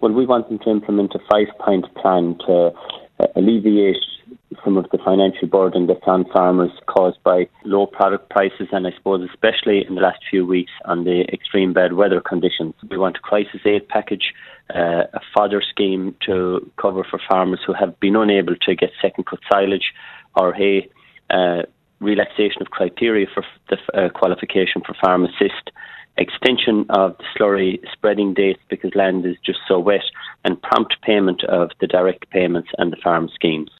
Well, we want them to implement a 5-point plan to alleviate some of the financial burden that's on farmers caused by low product prices, and I suppose especially in the last few weeks on the extreme bad weather conditions. We want a crisis aid package, a fodder scheme to cover for farmers who have been unable to get second cut silage or hay, relaxation of criteria for the qualification for farm assist, extension of the slurry spreading dates because land is just so wet, and prompt payment of the direct payments and the farm schemes.